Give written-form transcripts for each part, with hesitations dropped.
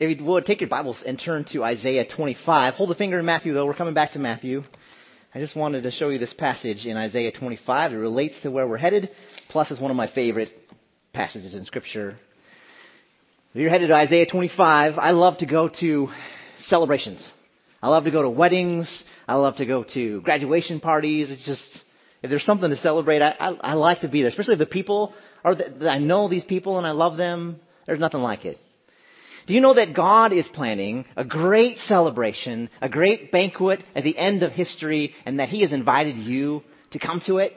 if you would, take your Bibles and turn to Isaiah 25. Hold the finger in Matthew, though. We're coming back to Matthew. I just wanted to show you this passage in Isaiah 25. It relates to where we're headed, plus it's one of my favorite passages in Scripture. If you're headed to Isaiah 25, I love to go to celebrations. I love to go to weddings. I love to go to graduation parties. It's just, if there's something to celebrate, I like to be there. Especially if the people, that I know these people and I love them. There's nothing like it. Do you know that God is planning a great celebration, a great banquet at the end of history, and that He has invited you to come to it?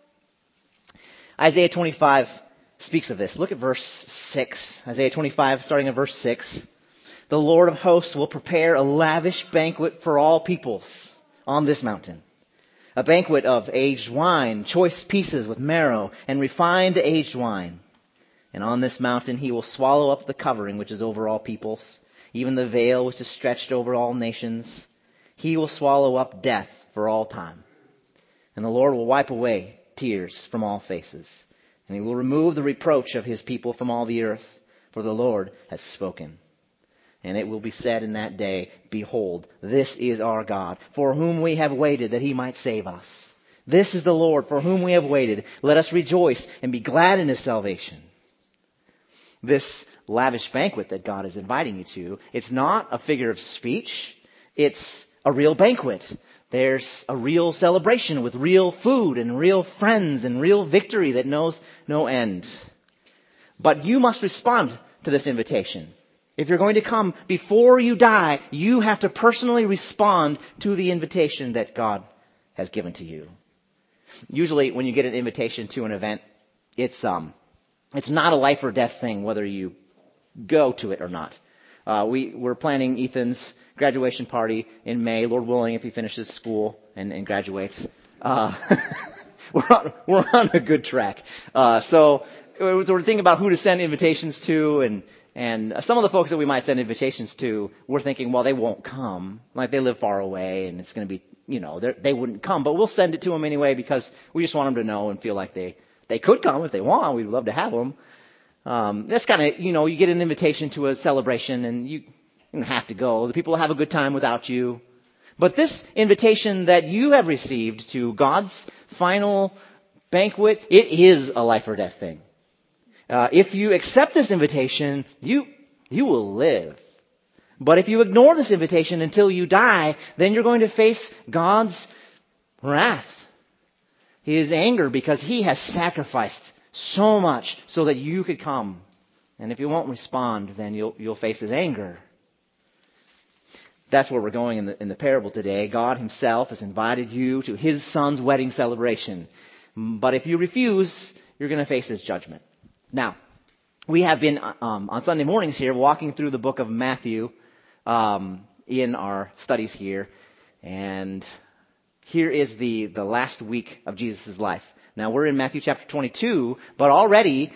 Isaiah 25 speaks of this. Look at verse 6. Isaiah 25, starting at verse 6. The Lord of hosts will prepare a lavish banquet for all peoples on this mountain. A banquet of aged wine, choice pieces with marrow, and refined aged wine. And on this mountain He will swallow up the covering which is over all peoples, even the veil which is stretched over all nations. He will swallow up death for all time. And the Lord will wipe away tears from all faces. And He will remove the reproach of His people from all the earth, for the Lord has spoken. And it will be said in that day, Behold, this is our God, for whom we have waited that He might save us. This is the Lord, for whom we have waited. Let us rejoice and be glad in His salvation. This lavish banquet that God is inviting you to, it's not a figure of speech. It's a real banquet. There's a real celebration with real food and real friends and real victory that knows no end. But you must respond to this invitation. If you're going to come before you die, you have to personally respond to the invitation that God has given to you. Usually when you get an invitation to an event, it's not a life or death thing whether you go to it or not. We're planning Ethan's graduation party in May, Lord willing, if he finishes school and graduates. We're on a good track. So we're thinking about who to send invitations to, and some of the folks that we might send invitations to, we're thinking, well, they won't come. Like, they live far away, and it's going to be, they wouldn't come. But we'll send it to them anyway because we just want them to know and feel like they could come if they want. We'd love to have them. That's kind of, you get an invitation to a celebration and you don't have to go. The people will have a good time without you. But this invitation that you have received to God's final banquet, it is a life or death thing. If you accept this invitation, you will live. But if you ignore this invitation until you die, then you're going to face God's wrath. His anger, because He has sacrificed so much so that you could come. And if you won't respond, then you'll face His anger. That's where we're going in the parable today. God Himself has invited you to His Son's wedding celebration. But if you refuse, you're going to face His judgment. Now, we have been on Sunday mornings here walking through the book of Matthew in our studies here. And here is the last week of Jesus' life. Now, we're in Matthew chapter 22, but already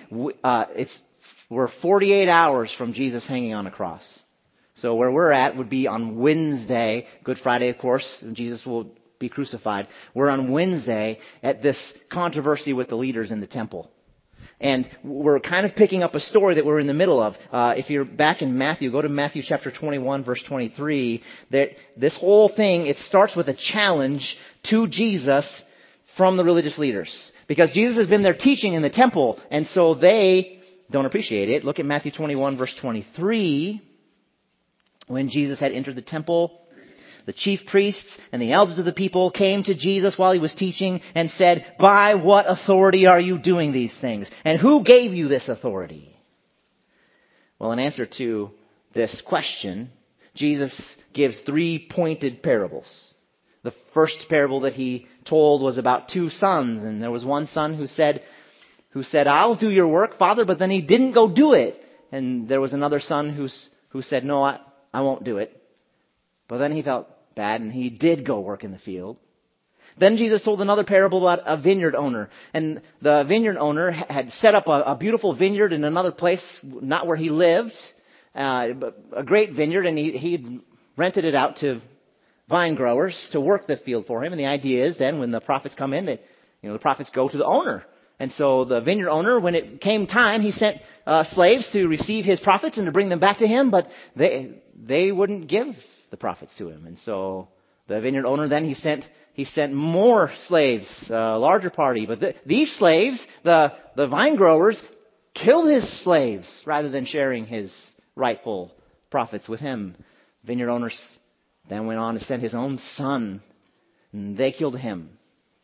we're 48 hours from Jesus hanging on a cross. So where we're at would be on Wednesday, Good Friday, of course, and Jesus will be crucified. We're on Wednesday at this controversy with the leaders in the temple. And we're kind of picking up a story that we're in the middle of. If you're back in Matthew, go to Matthew chapter 21, verse 23. This whole thing, it starts with a challenge to Jesus from the religious leaders. Because Jesus has been there teaching in the temple, and so they don't appreciate it. Look at Matthew 21, verse 23. When Jesus had entered the temple, the chief priests and the elders of the people came to Jesus while He was teaching and said, By what authority are you doing these things? And who gave you this authority? Well, in answer to this question, Jesus gives 3 pointed parables. The first parable that He told was about 2 sons, and there was one son who said, I'll do your work, Father, but then he didn't go do it. And there was another son who said, No, I won't do it. But then he felt bad and he did go work in the field. Then Jesus told another parable about a vineyard owner. And the vineyard owner had set up a beautiful vineyard in another place, not where he lived, but a great vineyard, and he rented it out to vine growers to work the field for him. And the idea is then when the prophets come in, that the prophets go to the owner And so the vineyard owner, when it came time, he sent slaves to receive his profits and to bring them back to him, but they wouldn't give the profits to him. And so the vineyard owner then he sent more slaves, a larger party. But these slaves, the vine growers, killed his slaves rather than sharing his rightful profits with him. Vineyard owners then went on to send his own son, and they killed him.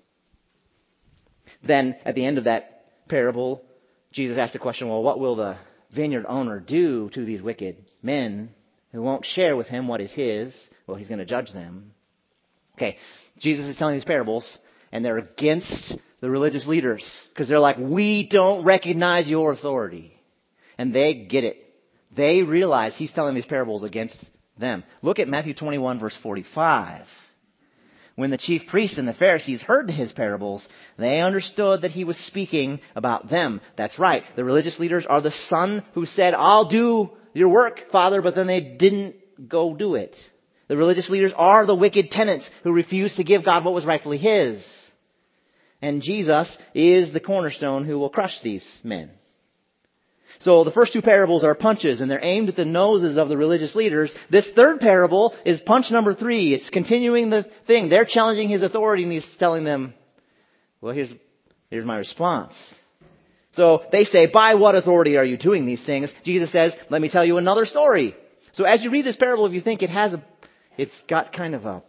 Then at the end of that parable, Jesus asked the question, well, what will the vineyard owner do to these wicked men who won't share with him what is his? Well, he's going to judge them. Okay, Jesus is telling these parables, and they're against the religious leaders because they're like, we don't recognize your authority. And they get it. They realize he's telling these parables against them. Look at Matthew 21, verse 45. When the chief priests and the Pharisees heard his parables, they understood that he was speaking about them. That's right. The religious leaders are the son who said, I'll do your work, Father, but then they didn't go do it. The religious leaders are the wicked tenants who refused to give God what was rightfully his. And Jesus is the cornerstone who will crush these men. So the first two parables are punches, and they're aimed at the noses of the religious leaders. This third parable is punch number 3. It's continuing the thing. They're challenging his authority, and he's telling them, well, here's my response. So they say, by what authority are you doing these things? Jesus says, let me tell you another story. So as you read this parable, if you think it's got kind of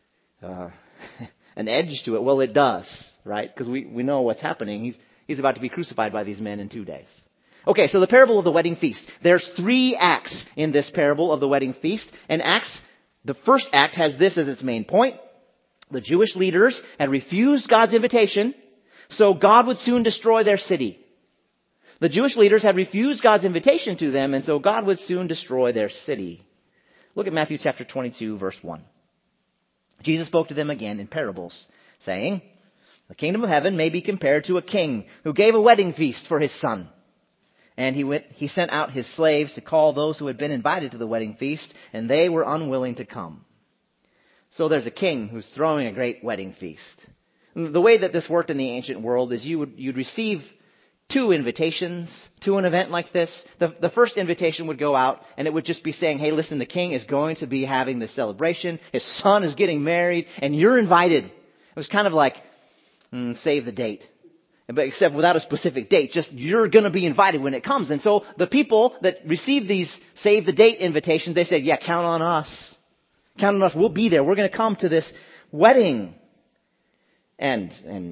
an edge to it, well, it does, right? Because we know what's happening. He's about to be crucified by these men in 2 days. Okay, so the parable of the wedding feast. There's 3 acts in this parable of the wedding feast. And the first act has this as its main point. The Jewish leaders had refused God's invitation, so God would soon destroy their city. The Jewish leaders had refused God's invitation to them, and so God would soon destroy their city. Look at Matthew chapter 22, verse 1. Jesus spoke to them again in parables, saying, the kingdom of heaven may be compared to a king who gave a wedding feast for his son. And he sent out his slaves to call those who had been invited to the wedding feast, and they were unwilling to come. So there's a king who's throwing a great wedding feast. The way that this worked in the ancient world is you'd receive 2 invitations to an event like this. The first invitation would go out, and it would just be saying, hey, listen, the king is going to be having this celebration. His son is getting married, and you're invited. It was kind of like, save the date. But except without a specific date, just you're going to be invited when it comes. And so the people that received these save the date invitations, they said, yeah, count on us. Count on us. We'll be there. We're going to come to this wedding. And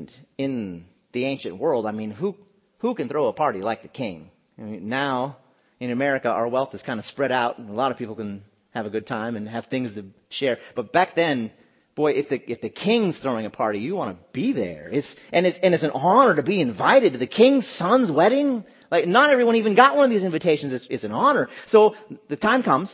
in the ancient world, I mean, who can throw a party like the king? I mean, now in America, our wealth is kind of spread out, and a lot of people can have a good time and have things to share. But back then, boy, if the king's throwing a party, you want to be there. It's an honor to be invited to the king's son's wedding. Like, not everyone even got one of these invitations. It's an honor. So the time comes.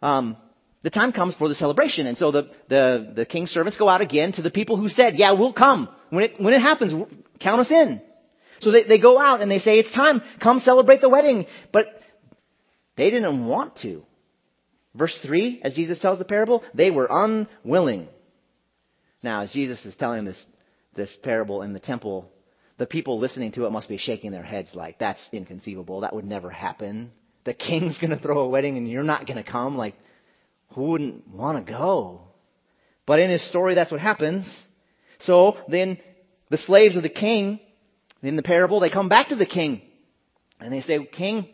The time comes for the celebration, and so the king's servants go out again to the people who said, "Yeah, we'll come when it happens. Count us in." So they go out and they say, "It's time. Come celebrate the wedding." But they didn't want to. Verse 3, as Jesus tells the parable, they were unwilling. Now, as Jesus is telling this parable in the temple, the people listening to it must be shaking their heads like, that's inconceivable. That would never happen. The king's going to throw a wedding and you're not going to come. Like, who wouldn't want to go? But in his story, that's what happens. So then the slaves of the king, in the parable, they come back to the king. And they say, King,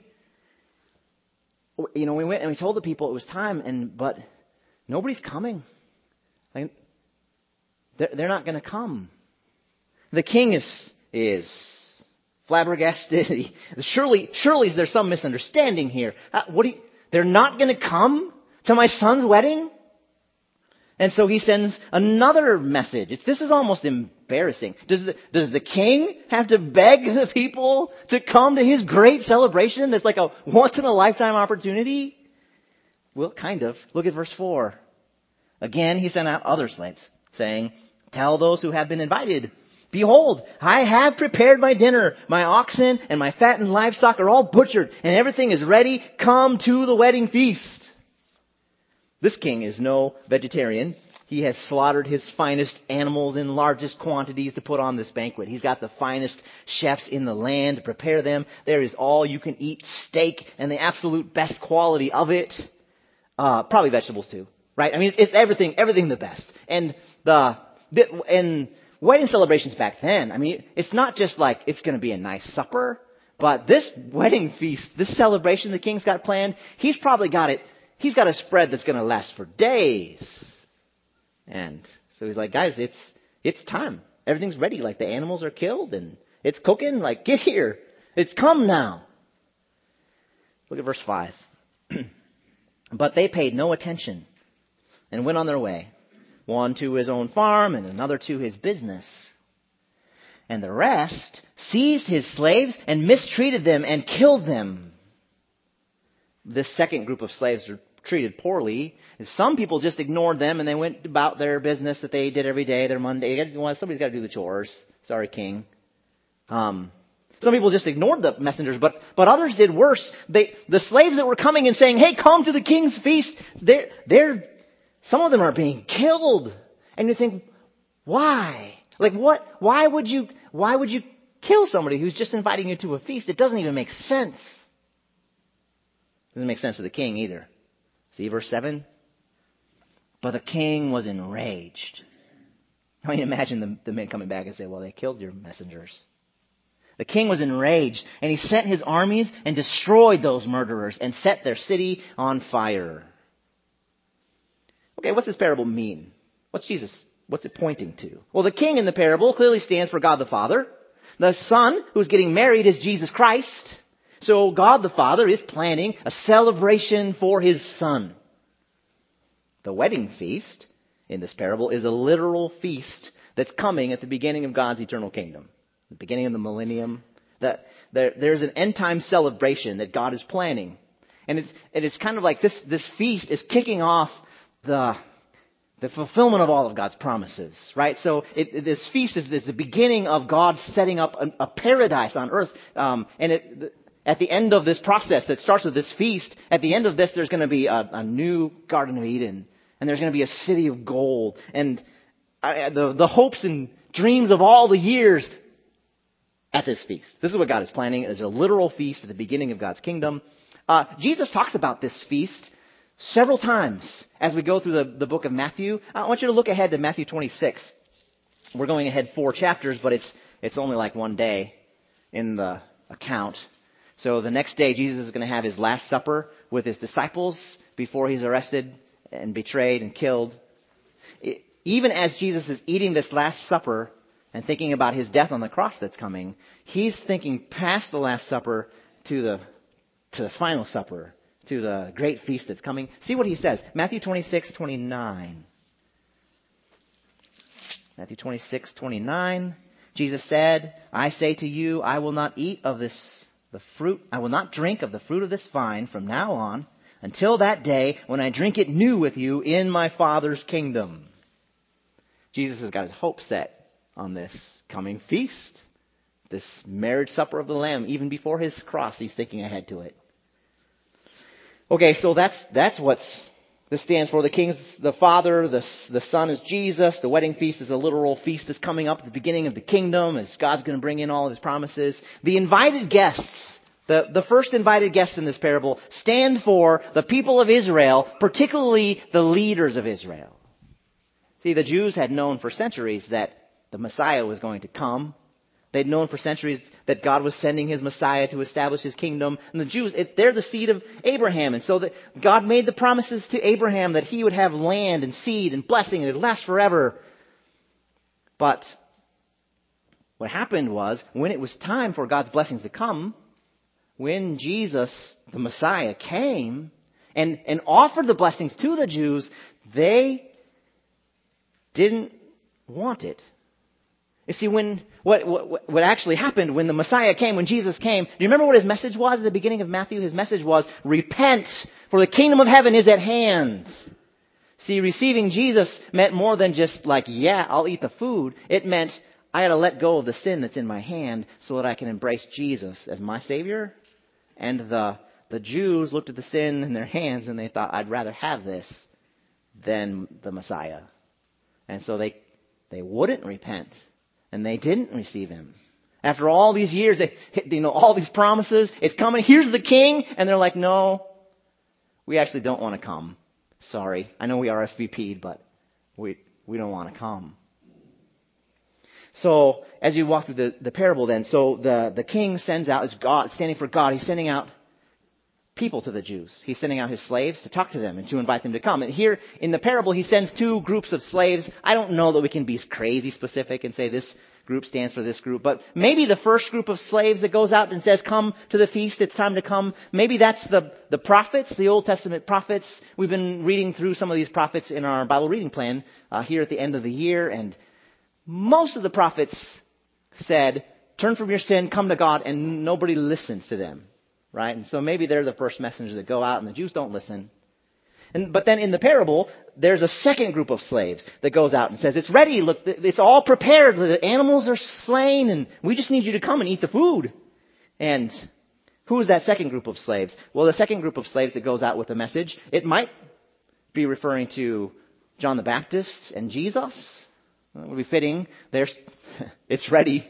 we went and we told the people it was time, but nobody's coming. Like, they're not going to come. The king is flabbergasted. Surely there's some misunderstanding here. They're not going to come to my son's wedding? And so he sends another message. This is almost embarrassing. Does the king have to beg the people to come to his great celebration that's like a once-in-a-lifetime opportunity? Well, kind of. Look at verse 4. Again, he sent out other slaves, saying, tell those who have been invited, behold, I have prepared my dinner. My oxen and my fattened livestock are all butchered, and everything is ready. Come to the wedding feast. This king is no vegetarian. He has slaughtered his finest animals in largest quantities to put on this banquet. He's got the finest chefs in the land to prepare them. There is all you can eat steak and the absolute best quality of it. Probably vegetables too, right? I mean, it's everything the best. And and wedding celebrations back then, I mean, it's not just like it's going to be a nice supper, but this wedding feast, this celebration the king's got planned, he's got a spread that's going to last for days. And so he's like, guys, it's time. Everything's ready. Like the animals are killed and it's cooking. Like, get here. It's come now. Look at verse 5. But they paid no attention and went on their way, one to his own farm and another to his business. And the rest seized his slaves and mistreated them and killed them. This second group of slaves were treated poorly. Some people just ignored them and they went about their business that they did every day, their Monday. Somebody's got to do the chores. Sorry, king. Some people just ignored the messengers, but others did worse. The slaves that were coming and saying, "Hey, come to the king's feast," some of them are being killed. And you think, why? Like what? Why would you kill somebody who's just inviting you to a feast? It doesn't even make sense. Doesn't make sense to the king either. See verse 7? But the king was enraged. I mean, imagine the men coming back and say, well, they killed your messengers. The king was enraged, and he sent his armies and destroyed those murderers and set their city on fire. Okay, what's this parable mean? What's it pointing to? Well, the king in the parable clearly stands for God the Father. The son who's getting married is Jesus Christ. So God the Father is planning a celebration for his son. The wedding feast in this parable is a literal feast that's coming at the beginning of God's eternal kingdom. The beginning of the millennium. There's an end time celebration that God is planning. And it's kind of like this feast is kicking off the fulfillment of all of God's promises, right? So this feast is the beginning of God setting up a paradise on earth. At the end of this process that starts with this feast, at the end of this, there's going to be a new Garden of Eden. And there's going to be a city of gold. And the hopes and dreams of all the years at this feast. This is what God is planning. It's a literal feast at the beginning of God's kingdom. Jesus talks about this feast several times as we go through the book of Matthew. I want you to look ahead to Matthew 26. We're going ahead 4 chapters, but it's only like one day in the account. So the next day, Jesus is going to have his last supper with his disciples before he's arrested and betrayed and killed. Even as Jesus is eating this last supper and thinking about his death on the cross that's coming, he's thinking past the last supper to the final supper, to the great feast that's coming. See what he says. Matthew 26:29. Matthew 26:29. Jesus said, "I say to you, I will not eat of the fruit. I will not drink of the fruit of this vine from now on until that day when I drink it new with you in my Father's kingdom." Jesus has got his hope set on this coming feast, this marriage supper of the Lamb. Even before his cross, he's thinking ahead to it. Okay, so that's what's this stands for. The King's the Father, the Son is Jesus. The wedding feast is a literal feast that's coming up at the beginning of the kingdom as God's going to bring in all of his promises. The invited guests, the first invited guests in this parable, stand for the people of Israel, particularly the leaders of Israel. See, the Jews had known for centuries that the Messiah was going to come. They'd known for centuries that God was sending his Messiah to establish his kingdom. And the Jews, they're the seed of Abraham. And so that God made the promises to Abraham that he would have land and seed and blessing and it would last forever. But what happened was, when it was time for God's blessings to come, when Jesus, the Messiah, came and offered the blessings to the Jews, they didn't want it. You see, what actually happened when the Messiah came, when Jesus came, do you remember what his message was at the beginning of Matthew? His message was, repent, for the kingdom of heaven is at hand. See, receiving Jesus meant more than just like, yeah, I'll eat the food. It meant I got to let go of the sin that's in my hand so that I can embrace Jesus as my Savior. And the Jews looked at the sin in their hands and they thought, I'd rather have this than the Messiah. And so they wouldn't repent. And they didn't receive him. After all these years, all these promises, it's coming, here's the king. And they're like, no, we actually don't want to come. Sorry. I know we RSVP'd, but we don't want to come. So, as you walk through the parable then, so the king sends out, it's God, standing for God, he's sending out people to the Jews. He's sending out his slaves to talk to them and to invite them to come. And here in the parable, he sends two groups of slaves. I don't know that we can be crazy specific and say this group stands for this group, but maybe the first group of slaves that goes out and says, come to the feast, it's time to come. Maybe that's the prophets, the Old Testament prophets. We've been reading through some of these prophets in our Bible reading plan here at the end of the year, and most of the prophets said, turn from your sin, come to God, and nobody listens to them. Right? And so maybe they're the first messengers that go out and the Jews don't listen. But then in the parable, there's a second group of slaves that goes out and says, it's ready, look, it's all prepared, the animals are slain, and we just need you to come and eat the food. And who is that second group of slaves? Well, the second group of slaves that goes out with a message, it might be referring to John the Baptist and Jesus. It would be fitting. It's ready,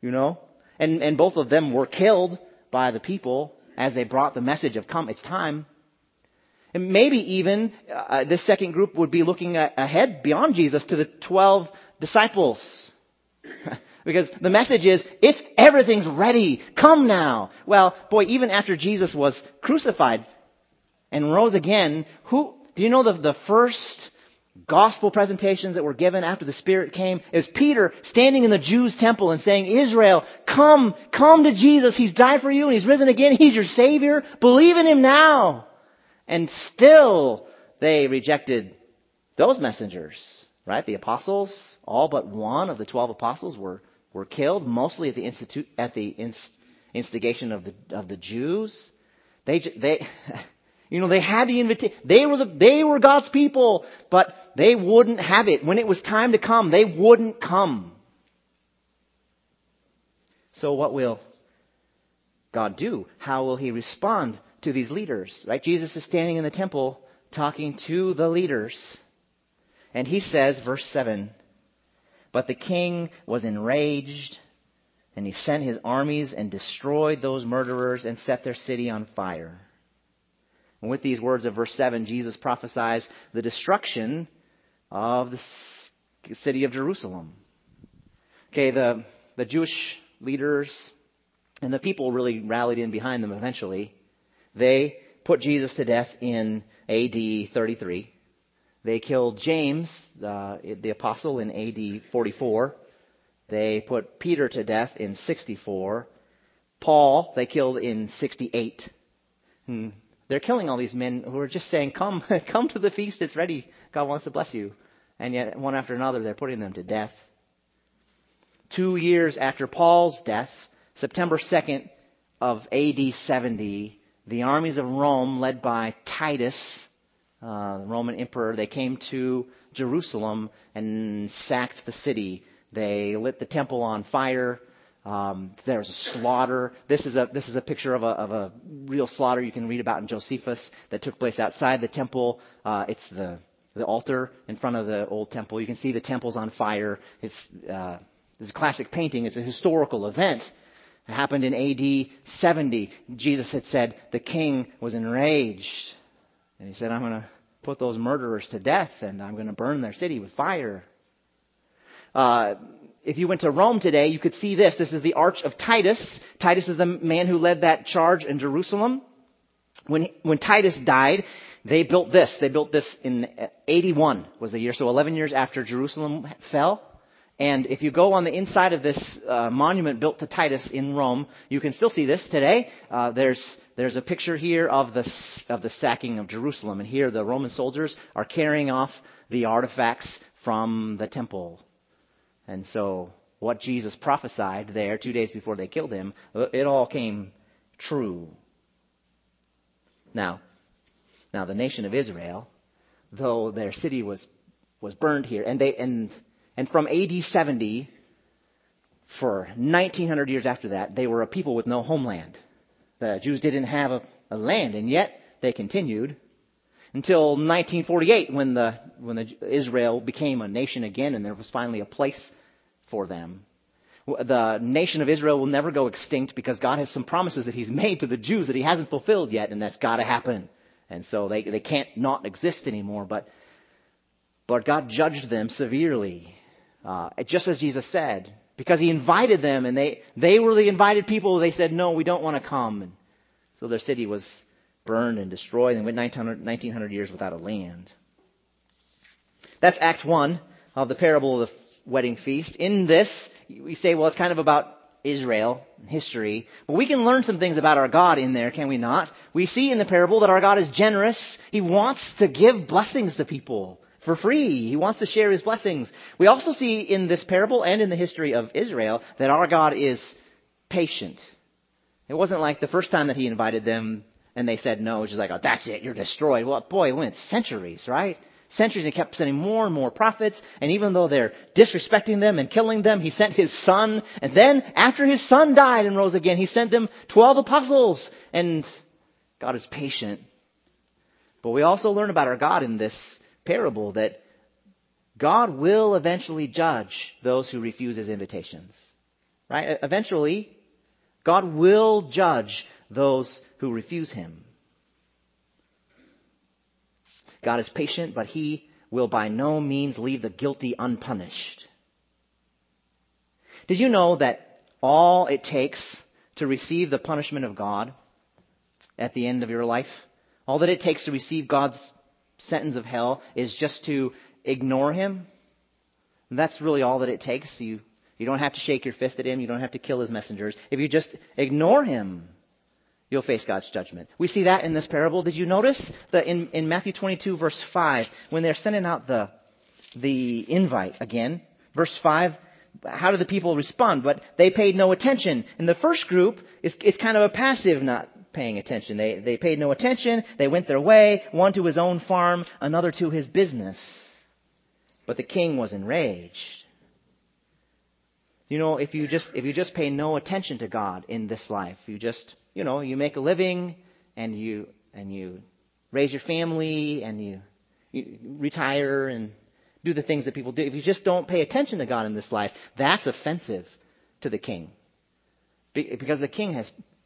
And both of them were killed by the people as they brought the message of come, it's time. And maybe even this second group would be looking ahead beyond Jesus to the 12 disciples. Because the message is, everything's ready. Come now. Well, boy, even after Jesus was crucified and rose again, do you know the first gospel presentations that were given after the Spirit came? It was Peter standing in the Jews' temple and saying, Israel, come to Jesus. He's died for you and He's risen again. He's your Savior. Believe in Him now. And still they rejected those messengers, right? The apostles, all but one of the 12 apostles were killed, mostly at the instigation of the Jews. They had the invitation. They were God's people, but they wouldn't have it. When it was time to come, they wouldn't come. So what will God do? How will He respond to these leaders? Right? Jesus is standing in the temple talking to the leaders. And He says, verse 7, but the king was enraged, and he sent his armies and destroyed those murderers and set their city on fire. And with these words of verse 7, Jesus prophesies the destruction of the city of Jerusalem. Okay, the Jewish leaders and the people really rallied in behind them eventually. They put Jesus to death in AD 33. They killed James, the apostle, in AD 44. They put Peter to death in 64. Paul, they killed in 68. They're killing all these men who are just saying, come to the feast, it's ready. God wants to bless you. And yet, one after another, they're putting them to death. 2 years after Paul's death, September 2nd of AD 70, the armies of Rome, led by Titus, the Roman emperor, they came to Jerusalem and sacked the city. They lit the temple on fire. There was a slaughter. This is a picture of a real slaughter you can read about in Josephus that took place outside the temple. It's the altar in front of the old temple. You can see the temple's on fire. It's a classic painting. It's a historical event. It happened in AD 70. Jesus had said the king was enraged. And He said, I'm going to put those murderers to death and I'm going to burn their city with fire. If you went to Rome today, you could see this. This is the Arch of Titus. Titus is the man who led that charge in Jerusalem. When Titus died, they built this. They built this in 81 was the year, so 11 years after Jerusalem fell. And if you go on the inside of this monument built to Titus in Rome, you can still see this today. There's a picture here of the sacking of Jerusalem, and here the Roman soldiers are carrying off the artifacts from the temple. And so what Jesus prophesied there 2 days before they killed Him, it all came true. Now the nation of Israel, though their city was burned here, and from AD 70, for 1900 years after that, they were a people with no homeland. The Jews didn't have a land, and yet they continued. until 1948 when Israel became a nation again and there was finally a place for them. The nation of Israel will never go extinct because God has some promises that He's made to the Jews that He hasn't fulfilled yet, and that's got to happen. And so they can't not exist anymore. But God judged them severely, just as Jesus said, because He invited them, and they were the invited people. They said, no, we don't want to come. And so their city was burned and destroyed, and went 1900 years without a land. That's Act 1 of the parable of the wedding feast. In this, we say, well, it's kind of about Israel and history. But we can learn some things about our God in there, can we not? We see in the parable that our God is generous. He wants to give blessings to people for free. He wants to share His blessings. We also see in this parable and in the history of Israel that our God is patient. It wasn't like the first time that He invited them and they said no. It's just like, oh, that's it, you're destroyed. Well, boy, it went centuries, right? Centuries, and kept sending more and more prophets. And even though they're disrespecting them and killing them, He sent His Son. And then, after His Son died and rose again, He sent them 12 apostles. And God is patient. But we also learn about our God in this parable that God will eventually judge those who refuse His invitations. Right? Eventually, God will judge those who refuse Him. God is patient, but He will by no means leave the guilty unpunished. Did you know that all it takes to receive the punishment of God at the end of your life, all that it takes to receive God's sentence of hell is just to ignore Him? And that's really all that it takes. You don't have to shake your fist at Him. You don't have to kill His messengers. If you just ignore Him, you'll face God's judgment. We see that in this parable. Did you notice that in Matthew 22, verse 5, when they're sending out the invite again, verse 5, how do the people respond? But they paid no attention. In the first group, it's kind of a passive not paying attention. They paid no attention. They went their way, one to his own farm, another to his business. But the king was enraged. You know, if you just pay no attention to God in this life, you make a living and you raise your family and you retire and do the things that people do. If you just don't pay attention to God in this life, that's offensive to the king. Because the king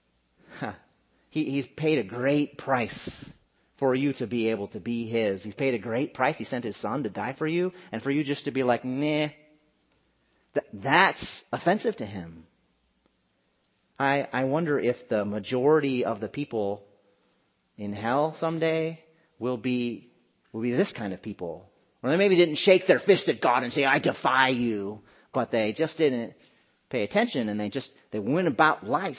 he's paid a great price for you to be able to be His. He's paid a great price. He sent His Son to die for you, and for you just to be like, nah, that's offensive to Him. I wonder if the majority of the people in hell someday will be this kind of people. Or they maybe didn't shake their fist at God and say, I defy you. But they just didn't pay attention and they went about life.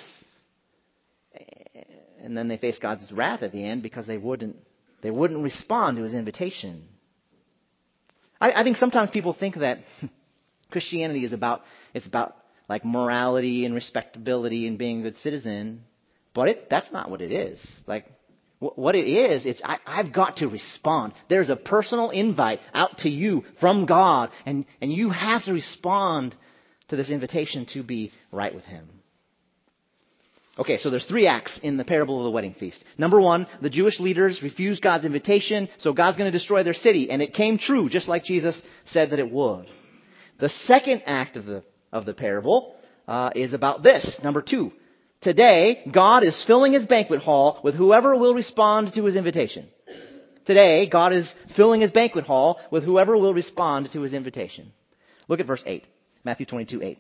And then they face God's wrath at the end because they wouldn't respond to His invitation. I think sometimes people think that Christianity is about like morality and respectability and being a good citizen, but that's not what it is. Like what it is, I've got to respond. There's a personal invite out to you from God, and you have to respond to this invitation to be right with Him. Okay, so there's 3 acts in the parable of the wedding feast. Number 1, the Jewish leaders refused God's invitation, so God's going to destroy their city, and it came true, just like Jesus said that it would. The second act of the parable is about this. Number 2. Today, God is filling His banquet hall with whoever will respond to His invitation. Today, God is filling His banquet hall with whoever will respond to His invitation. Look at verse 8. Matthew 22:8.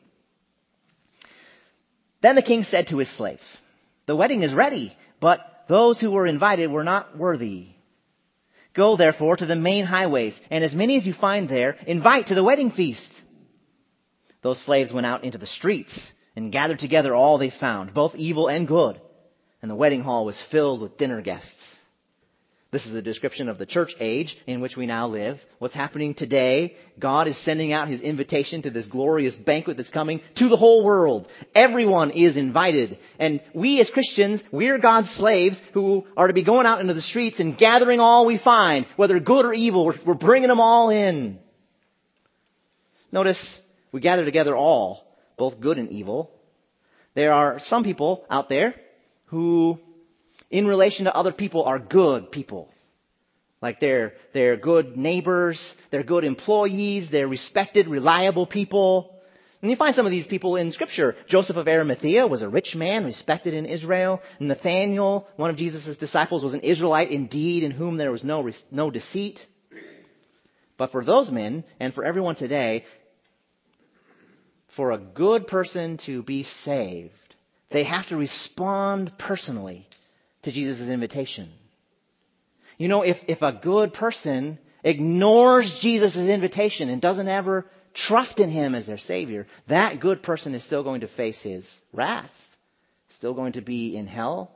Then the king said to his slaves, the wedding is ready, but those who were invited were not worthy. Go therefore to the main highways, and as many as you find there, invite to the wedding feast. Those slaves went out into the streets and gathered together all they found, both evil and good. And the wedding hall was filled with dinner guests. This is a description of the church age in which we now live. What's happening today, God is sending out His invitation to this glorious banquet that's coming to the whole world. Everyone is invited. And we as Christians, we're God's slaves who are to be going out into the streets and gathering all we find, whether good or evil. We're bringing them all in. Notice, we gather together all, both good and evil. There are some people out there who, in relation to other people, are good people. Like they're good neighbors, they're good employees, they're respected, reliable people. And you find some of these people in Scripture. Joseph of Arimathea was a rich man, respected in Israel. Nathanael, one of Jesus' disciples, was an Israelite indeed, in whom there was no deceit. But for those men, and for everyone today, for a good person to be saved, they have to respond personally to Jesus' invitation. You know, if a good person ignores Jesus' invitation and doesn't ever trust in Him as their Savior, that good person is still going to face His wrath, still going to be in hell.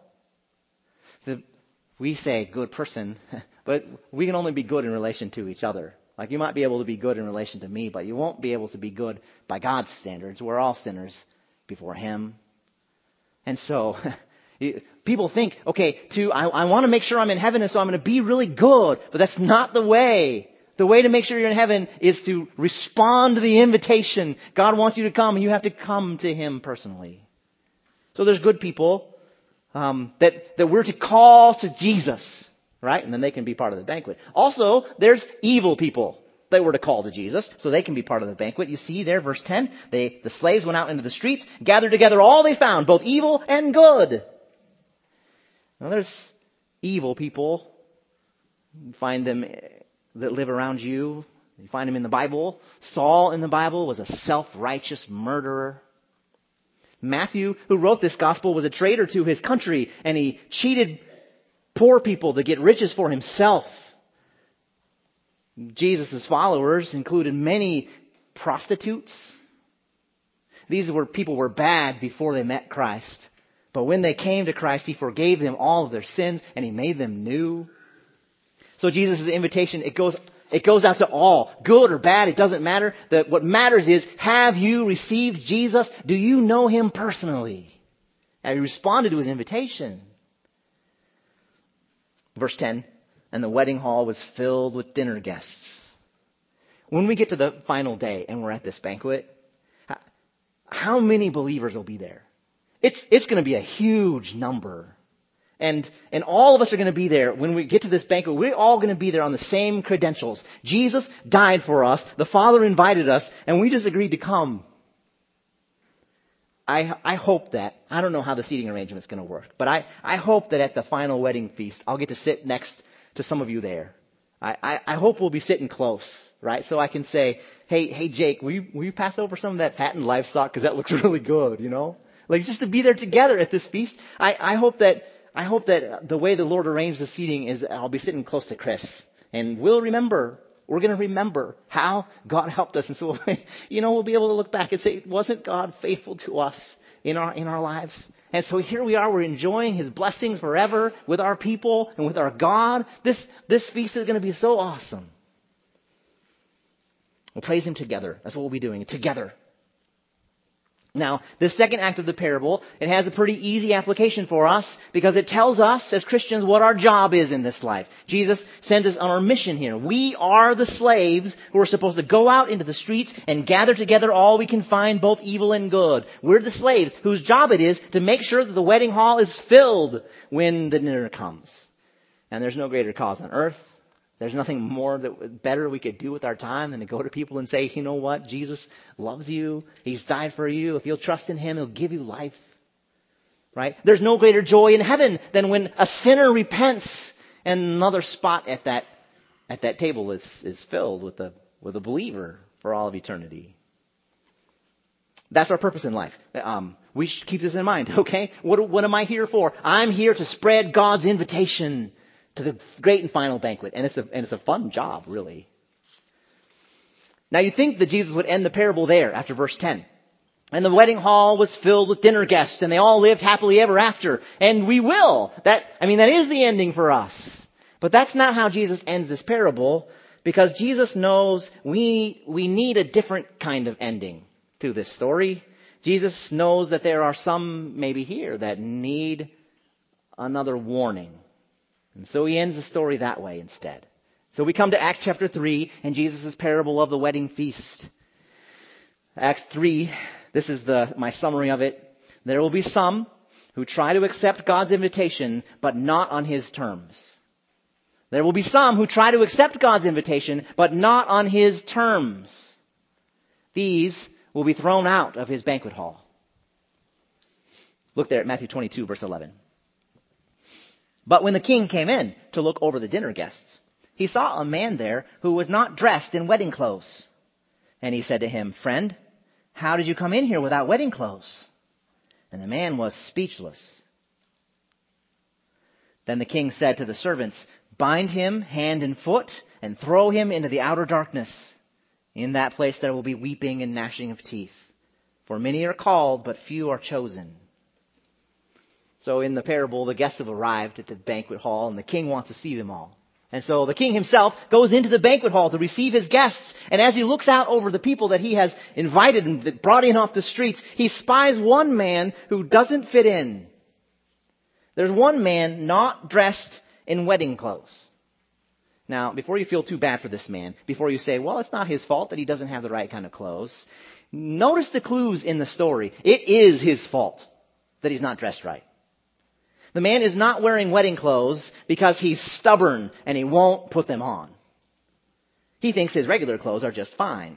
We say good person, but we can only be good in relation to each other. Like you might be able to be good in relation to me, but you won't be able to be good by God's standards. We're all sinners before Him. And so people think, okay, I want to make sure I'm in heaven, and so I'm going to be really good. But that's not the way. The way to make sure you're in heaven is to respond to the invitation. God wants you to come, and you have to come to Him personally. So there's good people that we're to call to Jesus, right? And then they can be part of the banquet. Also, there's evil people that we're to call to Jesus, so they can be part of the banquet. You see there, verse 10, the slaves went out into the streets, gathered together all they found, both evil and good. Now there's evil people. You find them that live around you. You find them in the Bible. Saul in the Bible was a self-righteous murderer. Matthew, who wrote this gospel, was a traitor to his country, and he cheated poor people to get riches for himself. Jesus' followers included many prostitutes. These were people who were bad before they met Christ. But when they came to Christ, He forgave them all of their sins and He made them new. So Jesus' invitation, it goes out to all. Good or bad, it doesn't matter. What matters is, have you received Jesus? Do you know Him personally? Have you responded to His invitation? Verse 10, and the wedding hall was filled with dinner guests. When we get to the final day and we're at this banquet, how many believers will be there? It's going to be a huge number. And all of us are going to be there. When we get to this banquet, we're all going to be there on the same credentials. Jesus died for us. The Father invited us, and we just agreed to come. I hope that, I don't know how the seating arrangement's going to work, but I hope that at the final wedding feast, I'll get to sit next to some of you there. I hope we'll be sitting close, right? So I can say, hey Jake, will you pass over some of that fattened livestock? Because that looks really good, you know? Like just to be there together at this feast. I hope that the way the Lord arranged the seating is I'll be sitting close to Chris. And we're going to remember how God helped us. And so, we'll be able to look back and say, wasn't God faithful to us in our lives? And so here we are, we're enjoying His blessings forever with our people and with our God. This feast is going to be so awesome. We'll praise Him together. That's what we'll be doing, together. Now, the second act of the parable, it has a pretty easy application for us because it tells us as Christians what our job is in this life. Jesus sends us on our mission here. We are the slaves who are supposed to go out into the streets and gather together all we can find, both evil and good. We're the slaves whose job it is to make sure that the wedding hall is filled when the dinner comes. And there's no greater cause on earth. There's nothing better we could do with our time than to go to people and say, you know what? Jesus loves you. He's died for you. If you'll trust in Him, He'll give you life. Right? There's no greater joy in heaven than when a sinner repents and another spot at that table is filled with a believer for all of eternity. That's our purpose in life. We should keep this in mind, okay? What am I here for? I'm here to spread God's invitation to the great and final banquet. And it's a fun job, really. Now you think that Jesus would end the parable there after verse 10. And the wedding hall was filled with dinner guests, and they all lived happily ever after. And we will. That is the ending for us. But that's not how Jesus ends this parable, because Jesus knows we need a different kind of ending to this story. Jesus knows that there are some maybe here that need another warning. And so He ends the story that way instead. So we come to Acts chapter 3 and Jesus' parable of the wedding feast. Acts 3, this is my summary of it. There will be some who try to accept God's invitation, but not on His terms. There will be some who try to accept God's invitation, but not on His terms. These will be thrown out of His banquet hall. Look there at Matthew 22, verse 11. But when the king came in to look over the dinner guests, he saw a man there who was not dressed in wedding clothes. And he said to him, "Friend, how did you come in here without wedding clothes?" And the man was speechless. Then the king said to the servants, "Bind him hand and foot and throw him into the outer darkness. In that place there will be weeping and gnashing of teeth. For many are called, but few are chosen." So in the parable, the guests have arrived at the banquet hall, and the king wants to see them all. And so the king himself goes into the banquet hall to receive his guests. And as he looks out over the people that he has invited and brought in off the streets, he spies one man who doesn't fit in. There's one man not dressed in wedding clothes. Now, before you feel too bad for this man, before you say, well, it's not his fault that he doesn't have the right kind of clothes, notice the clues in the story. It is his fault that he's not dressed right. The man is not wearing wedding clothes because he's stubborn and he won't put them on. He thinks his regular clothes are just fine.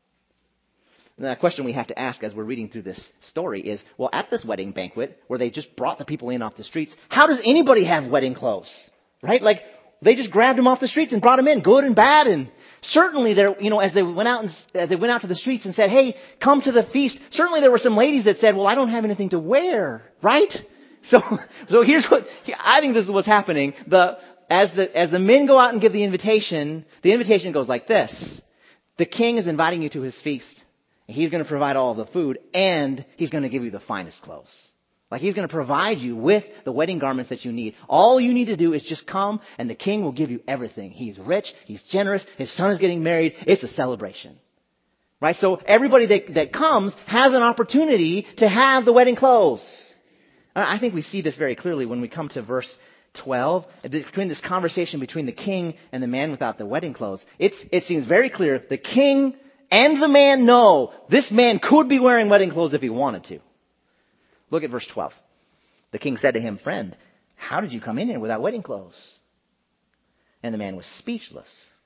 The question we have to ask as we're reading through this story is, well, at this wedding banquet where they just brought the people in off the streets, how does anybody have wedding clothes? Right? Like, they just grabbed them off the streets and brought them in, good and bad. And certainly there, as they went out to the streets and said, "Hey, come to the feast," certainly there were some ladies that said, "Well, I don't have anything to wear," right? So here's what I think this is what's happening. As the men go out and give the invitation goes like this: the king is inviting you to his feast, and he's going to provide all of the food, and he's going to give you the finest clothes. Like, he's going to provide you with the wedding garments that you need. All you need to do is just come, and the king will give you everything. He's rich, he's generous, his son is getting married. It's a celebration. Right? So everybody that comes has an opportunity to have the wedding clothes. I think we see this very clearly when we come to verse 12. Between this conversation between the king and the man without the wedding clothes, it seems very clear the king and the man know this man could be wearing wedding clothes if he wanted to. Look at verse 12. The king said to him, "Friend, how did you come in here without wedding clothes?" And the man was speechless.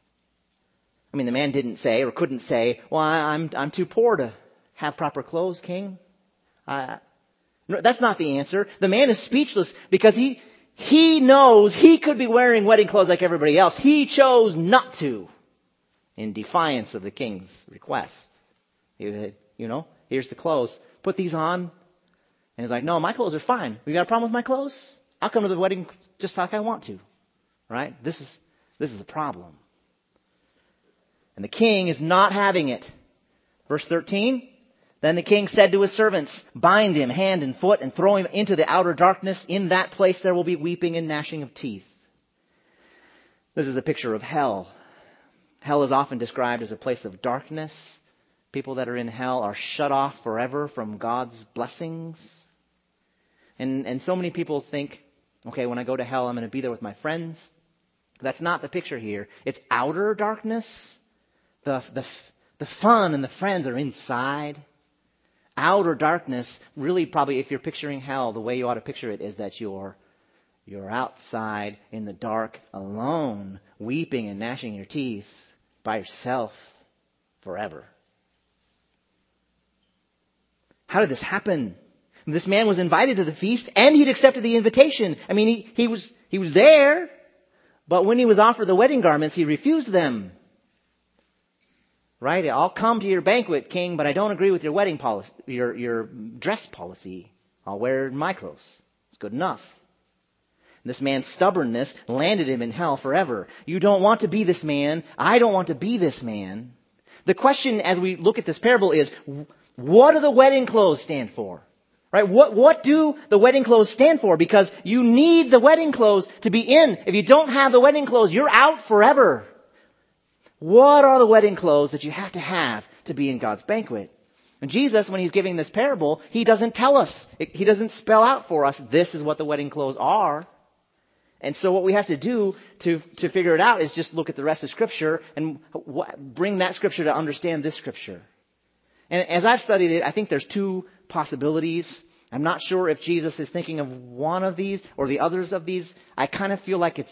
I mean, the man didn't say or couldn't say, "Well, I'm too poor to have proper clothes, king." No, that's not the answer. The man is speechless because he knows he could be wearing wedding clothes like everybody else. He chose not to in defiance of the king's request. Here's the clothes. Put these on. And he's like, "No, my clothes are fine. You got a problem with my clothes? I'll come to the wedding just like I want to." Right? This is the problem. And the king is not having it. Verse 13. Then the king said to his servants, "Bind him hand and foot and throw him into the outer darkness. In that place there will be weeping and gnashing of teeth." This is a picture of hell. Hell is often described as a place of darkness. People that are in hell are shut off forever from God's blessings. And so many people think, okay, when I go to hell, I'm going to be there with my friends. That's not the picture here. It's outer darkness. The fun and the friends are inside. Outer darkness, really probably if you're picturing hell, the way you ought to picture it is that you're outside in the dark, alone, weeping and gnashing your teeth by yourself forever. How did this happen? This man was invited to the feast and he'd accepted the invitation. I mean, he was there, but when he was offered the wedding garments, he refused them. Right? "I'll come to your banquet, king, but I don't agree with your wedding policy, your dress policy. I'll wear my clothes. It's good enough." This man's stubbornness landed him in hell forever. You don't want to be this man. I don't want to be this man. The question as we look at this parable is, what do the wedding clothes stand for? Right? What do the wedding clothes stand for? Because you need the wedding clothes to be in. If you don't have the wedding clothes, you're out forever. What are the wedding clothes that you have to be in God's banquet? And Jesus, when he's giving this parable, he doesn't tell us. He doesn't spell out for us, this is what the wedding clothes are. And so what we have to do to figure it out is just look at the rest of Scripture and bring that Scripture to understand this Scripture. And as I've studied it, I think there's two possibilities. I'm not sure if Jesus is thinking of one of these or the others of these. I kind of feel like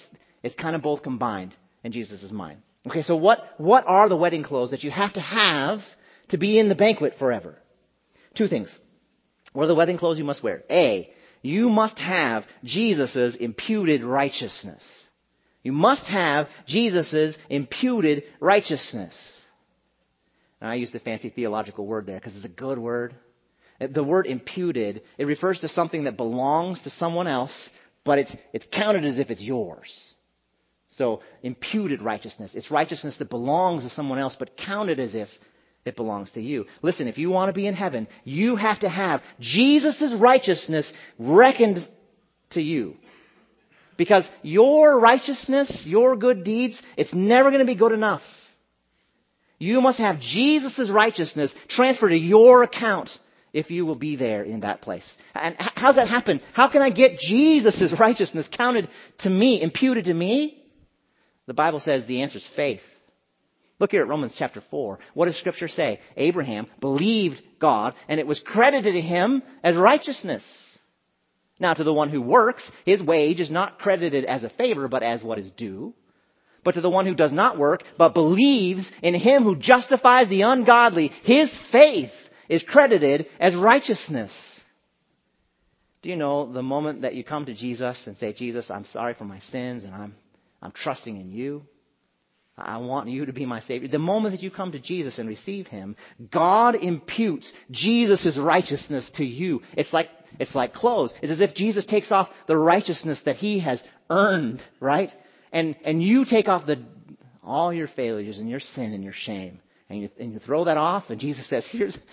It's kind of both combined in Jesus' mind. Okay, so what are the wedding clothes that you have to be in the banquet forever? Two things. What are the wedding clothes you must wear? A, you must have Jesus' imputed righteousness. You must have Jesus' imputed righteousness. Now, I use the fancy theological word there because it's a good word. The word imputed, it refers to something that belongs to someone else, but it's counted as if it's yours. So, imputed righteousness. It's righteousness that belongs to someone else, but counted as if it belongs to you. Listen, if you want to be in heaven, you have to have Jesus' righteousness reckoned to you. Because your righteousness, your good deeds, it's never going to be good enough. You must have Jesus' righteousness transferred to your account if you will be there in that place. And how's that happen? How can I get Jesus' righteousness counted to me, imputed to me? The Bible says the answer is faith. Look here at Romans chapter 4. What does Scripture say? Abraham believed God, and it was credited to him as righteousness. Now, to the one who works, his wage is not credited as a favor, but as what is due. But to the one who does not work, but believes in him who justifies the ungodly, his faith is credited as righteousness. Do you know the moment that you come to Jesus and say, Jesus, I'm sorry for my sins, and I'm trusting in you. I want you to be my Savior. The moment that you come to Jesus and receive Him, God imputes Jesus' righteousness to you. It's like clothes. It's as if Jesus takes off the righteousness that He has earned, right? And you take off all your failures and your sin and your shame. And you throw that off, and Jesus says,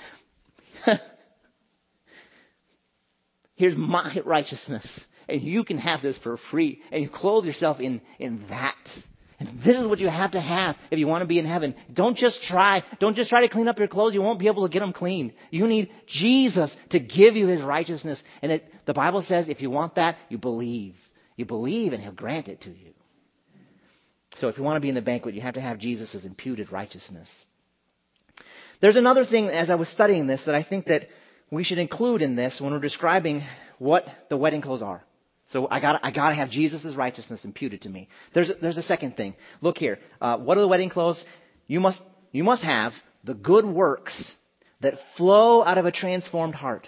here's my righteousness. And you can have this for free. And you clothe yourself in that. And this is what you have to have if you want to be in heaven. Don't just try to clean up your clothes. You won't be able to get them clean. You need Jesus to give you His righteousness. And the Bible says if you want that, you believe. You believe and He'll grant it to you. So if you want to be in the banquet, you have to have Jesus' imputed righteousness. There's another thing as I was studying this that I think that we should include in this when we're describing what the wedding clothes are. So I gotta have Jesus' righteousness imputed to me. There's a second thing. Look here. What are the wedding clothes? You must have the good works that flow out of a transformed heart.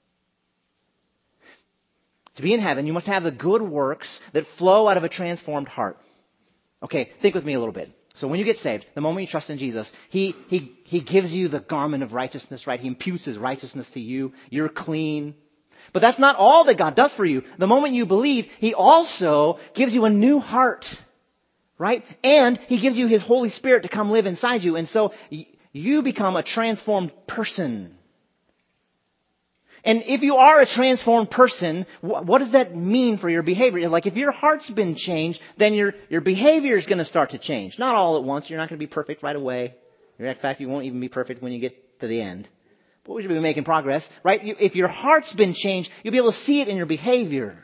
To be in heaven, you must have the good works that flow out of a transformed heart. Okay, think with me a little bit. So when you get saved, the moment you trust in Jesus, He gives you the garment of righteousness, right? He imputes His righteousness to you. You're clean. But that's not all that God does for you. The moment you believe, He also gives you a new heart, right? And He gives you His Holy Spirit to come live inside you. And so you become a transformed person. And if you are a transformed person, what does that mean for your behavior? Like if your heart's been changed, then your behavior is going to start to change. Not all at once. You're not going to be perfect right away. In fact, you won't even be perfect when you get to the end. But we should be making progress, right? If your heart's been changed, you'll be able to see it in your behavior.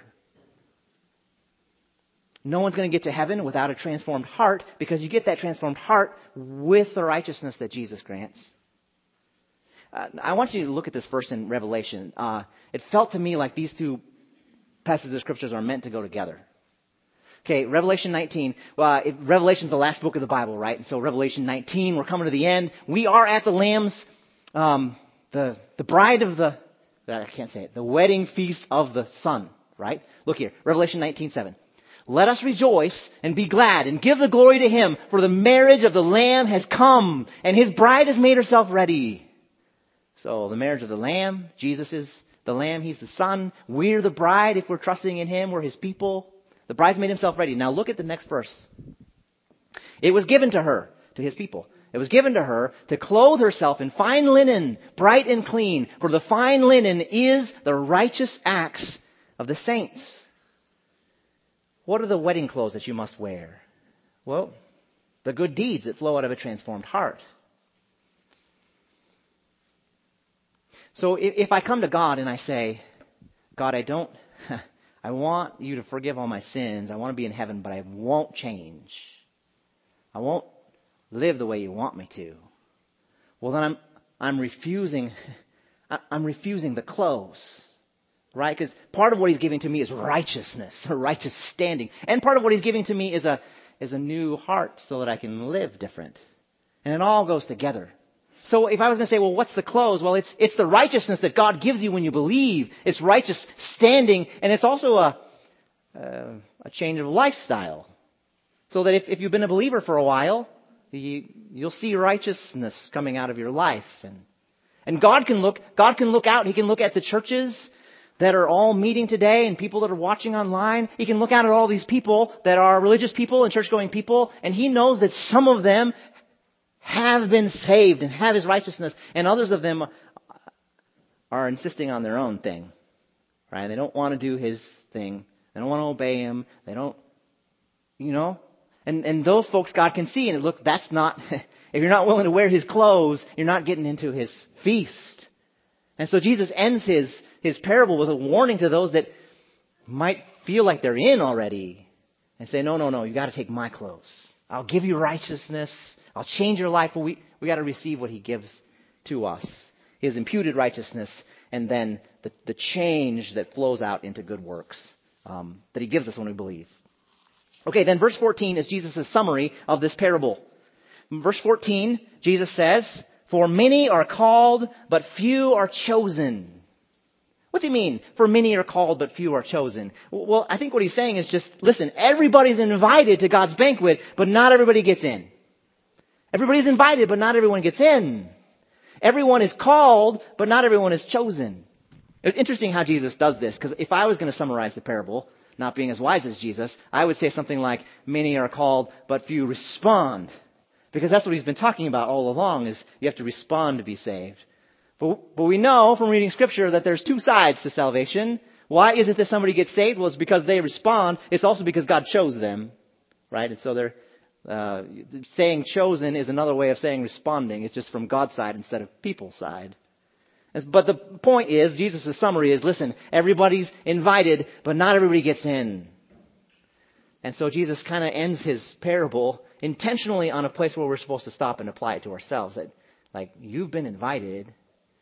No one's going to get to heaven without a transformed heart because you get that transformed heart with the righteousness that Jesus grants. I want you to look at this verse in Revelation. It felt to me like these two passages of Scriptures are meant to go together. Okay, Revelation 19. Revelation's the last book of the Bible, right? And so Revelation 19, we're coming to the end. We are at the Lamb's, the bride of the wedding feast of the Son, right? Look here, Revelation 19:7. Let us rejoice and be glad and give the glory to Him, for the marriage of the Lamb has come, and His bride has made herself ready. So the marriage of the Lamb, Jesus is the Lamb, He's the Son. We're the bride if we're trusting in Him, we're His people. The bride's made Himself ready. Now look at the next verse. It was given to her, to His people. It was given to her to clothe herself in fine linen, bright and clean, for the fine linen is the righteous acts of the saints. What are the wedding clothes that you must wear? Well, the good deeds that flow out of a transformed heart. So if I come to God and I say, God, I want you to forgive all my sins. I want to be in heaven, but I won't change. I won't live the way you want me to. Well, then I'm refusing the clothes right? Because part of what he's giving to me is righteousness, a righteous standing. And part of what he's giving to me is a new heart so that I can live different. And it all goes together. So if I was going to say, well, what's the close? Well, it's the righteousness that God gives you when you believe. It's righteous standing, and it's also a change of lifestyle. So that if you've been a believer for a while, you'll see righteousness coming out of your life. And God can look out. He can look at the churches that are all meeting today and people that are watching online. He can look out at all these people that are religious people and church-going people, and He knows that some of them have been saved and have His righteousness, and others of them are insisting on their own thing, right? They don't want to do His thing. They don't want to obey Him. They don't, And those folks God can see, and look, that's not, if you're not willing to wear His clothes, you're not getting into His feast. And so Jesus ends His parable with a warning to those that might feel like they're in already and say, no, you got to take my clothes. I'll give you righteousness. I'll change your life. But we got to receive what He gives to us. His imputed righteousness, and then the change that flows out into good works that He gives us when we believe. Okay, then verse 14 is Jesus' summary of this parable. In verse 14, Jesus says, "For many are called, but few are chosen." What's He mean? For many are called, but few are chosen. Well, I think what He's saying is just, listen, everybody's invited to God's banquet, but not everybody gets in. Everybody's invited, but not everyone gets in. Everyone is called, but not everyone is chosen. It's interesting how Jesus does this, because if I was going to summarize the parable, not being as wise as Jesus, I would say something like, many are called, but few respond. Because that's what He's been talking about all along, is you have to respond to be saved. But we know from reading Scripture that there's two sides to salvation. Why is it that somebody gets saved? Well, it's because they respond. It's also because God chose them, right? And so they're saying chosen is another way of saying responding. It's just from God's side instead of people's side. But the point is, Jesus' summary is, listen, everybody's invited, but not everybody gets in. And so Jesus kind of ends His parable intentionally on a place where we're supposed to stop and apply it to ourselves. That, like, you've been invited.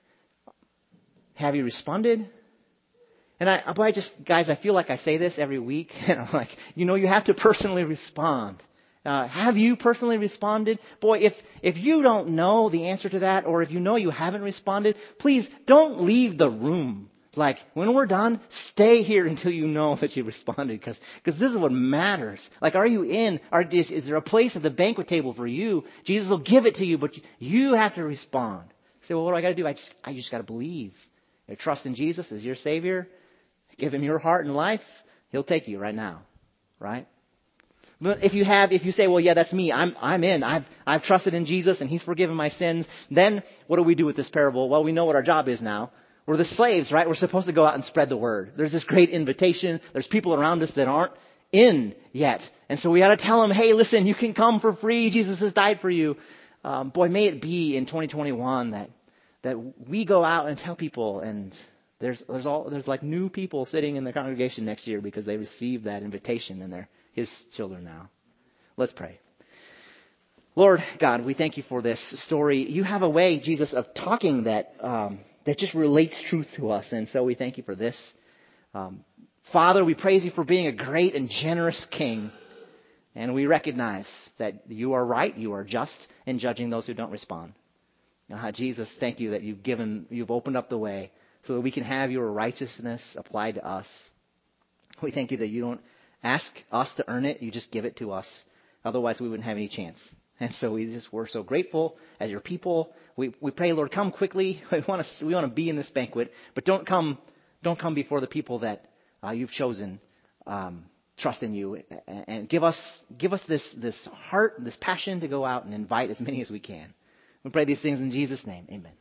Have you responded? And guys, I feel like I say this every week. And I'm like, you have to personally respond. Have you personally responded? Boy, if you don't know the answer to that, or if you know you haven't responded, please don't leave the room. Like, when we're done, stay here until you know that you responded, because this is what matters. Like, are you in? Is there a place at the banquet table for you? Jesus will give it to you, but you have to respond. Say, well, what do I got to do? I just got to believe. You trust in Jesus as your Savior. Give Him your heart and life. He'll take you right now, right? But if you say, well, yeah, that's me. I'm in. I've trusted in Jesus and He's forgiven my sins. Then what do we do with this parable? Well, we know what our job is now. We're the slaves, right? We're supposed to go out and spread the word. There's this great invitation. There's people around us that aren't in yet. And so we got to tell them, hey, listen, you can come for free. Jesus has died for you. Boy, may it be in 2021 that we go out and tell people, and there's like new people sitting in the congregation next year because they received that invitation and they're His children now. Let's pray. Lord God, we thank You for this story. You have a way, Jesus, of talking that just relates truth to us, and so we thank You for this. Father, we praise You for being a great and generous King, and we recognize that You are right, You are just in judging those who don't respond. Jesus, thank You that You've opened up the way so that we can have Your righteousness applied to us. We thank You that You don't ask us to earn it. You just give it to us. Otherwise, we wouldn't have any chance. And so we're so grateful as Your people. We pray, Lord, come quickly. We want to be in this banquet, but don't come before the people that You've chosen. Trust in You, and give us this heart, this passion to go out and invite as many as we can. We pray these things in Jesus' name. Amen.